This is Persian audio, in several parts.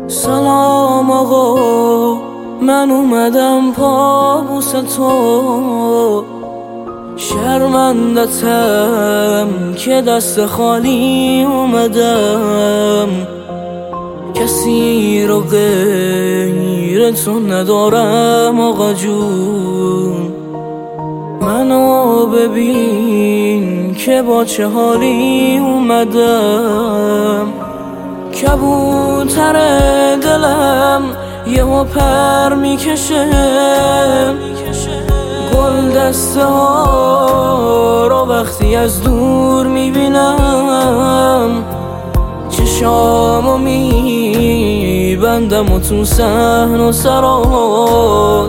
سلام آقا، من اومدم پابوس تو. شرمندتم که دست خالی اومدم، کسی رو غیر تو ندارم آقا جون. منو ببین که با چه حالی اومدم. کبوتر دلم یهو پر میکشه، گل دسته ها رو وقتی از دور میبینم، چشامو میبندم و تو صحن و سرات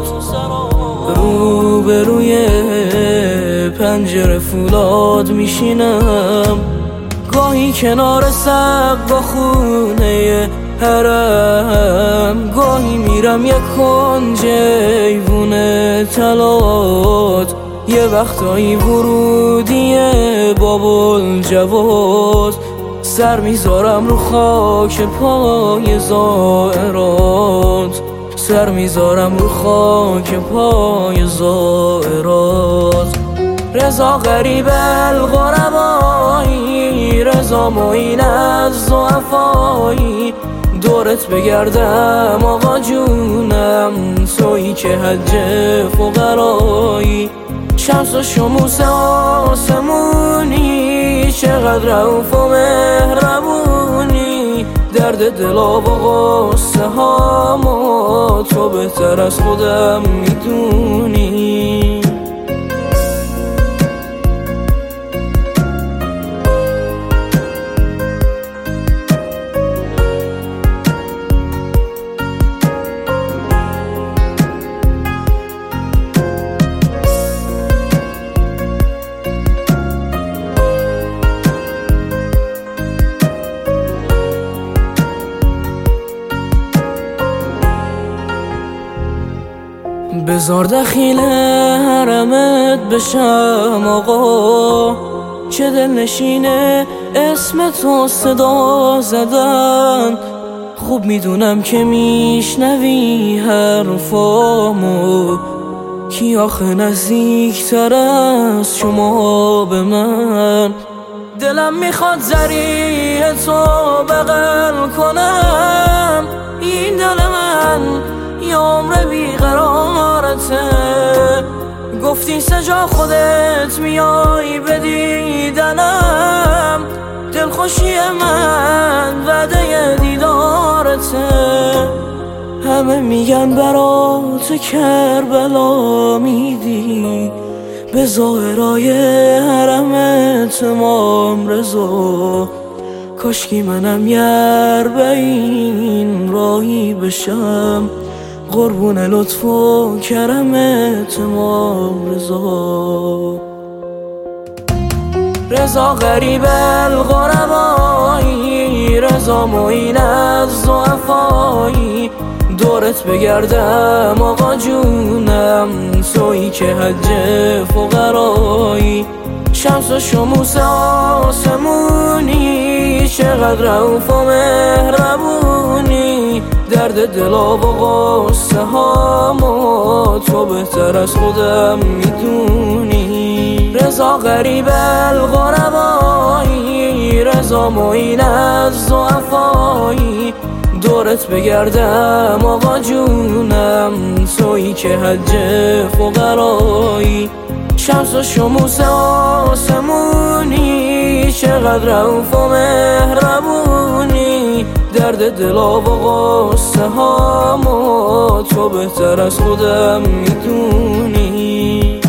روبروی پنجره فولاد میشینم. گاهی کنار سقف با خونه حرم، گاهی میرم یک کنج ایوون تلات، یه وقتایی ورودی بابل جواد. سر میذارم رو خاک پای زائرات، سر میذارم رو خاک پای زائرات. رضا غریب الغربایی، رضا معین از ضعفایی، دورت بگردم آقا جونم، تویی که حج فقرایی. شمس و شموس آسمونی، چقدر رؤوف و مهربونی. درد دلا و غصه هامو تو بهتر از خودم میدونی. بذار دخیل حرمت بشم آقا، چه دل نشینه اسم تو صدا زدن. خوب میدونم که میشنوی حرفامو، کی آخه نزدیکتر از شما به من. دلم میخواد ذریع تو بغل کنم، این دل من یه عمر بیقرارته. گفتی سجا خودت میای به دیدنم، دلخوشی من وعده دیدارته. همه میگن برات کربلا میدی، به ظاهرای حرمت امام رضا. کاشکی منم یار به این راهی بشم، قربون لطف و کرمت امام رضا. رضا غریب الغربایی، رضا معین از ضعفایی، دورت بگردم آقا جونم، تویی که حج فقرایی. شمس و شموس آسمونی، چقدر رؤوف و مهربونی. درد دلا و غصه هامو تو بهتر از خودم میدونی. رضا غریب الغربایی، رضا معین از ضعفایی، دورت بگردم آقا جونم، تویی که حج فقرایی. شمس و شموس آسمونی، چقدر رؤوف و مهربونی. درد دلا و غصه هامو تو بهتر از خودم میدونی.